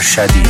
ارشدی.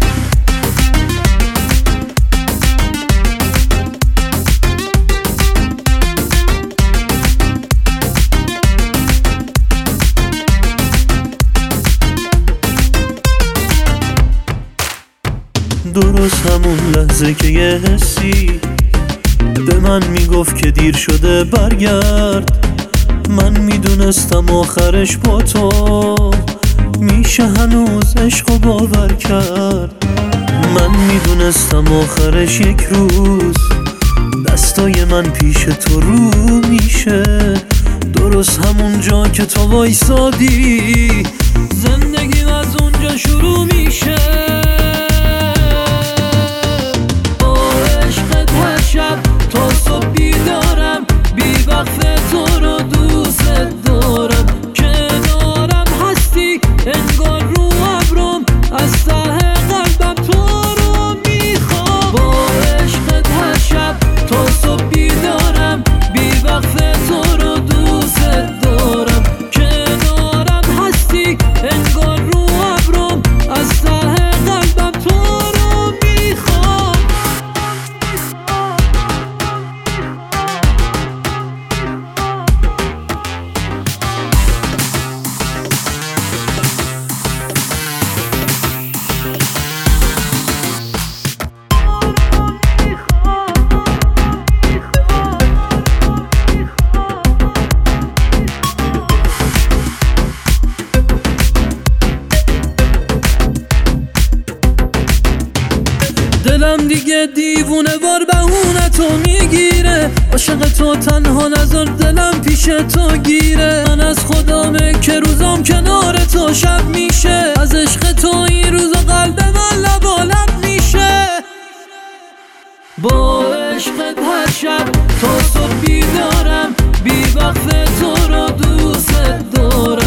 درست همون لحظه که یه حسی به من میگفت که دیر شده برگرد، من میدونستم آخرش با تو میشه هنوز عشقو باور کرد. من میدونستم آخرش یک روز دستای من پیش تو رو میشه، درست همون جا که تو وایسادی زندگیم از اونجا شروع میشه. تا صبح بیدارم، بی وقت تو رو دوست دارم، کنارم هستی انگار رو ابرم، از ته قلبم تو رو میخوام. با عشقت هر شب تا صبح بیدارم، بی وقت تو رو دوست دارم، کنارم هستی انگار رو ابرم، از ته قلبم تو رو میخوام. دلم دیگه دیوونه وار بهونه تو میگیره، عاشق تو تنها نذار دلم پیش تو گیره. من از خدامه که روزام کنار تو شب میشه، از عشق تو این روزا قلب من لبالب میشه. با عشقت هر شب تا صبح بیدارم، بی وقت تو رو دوست دارم،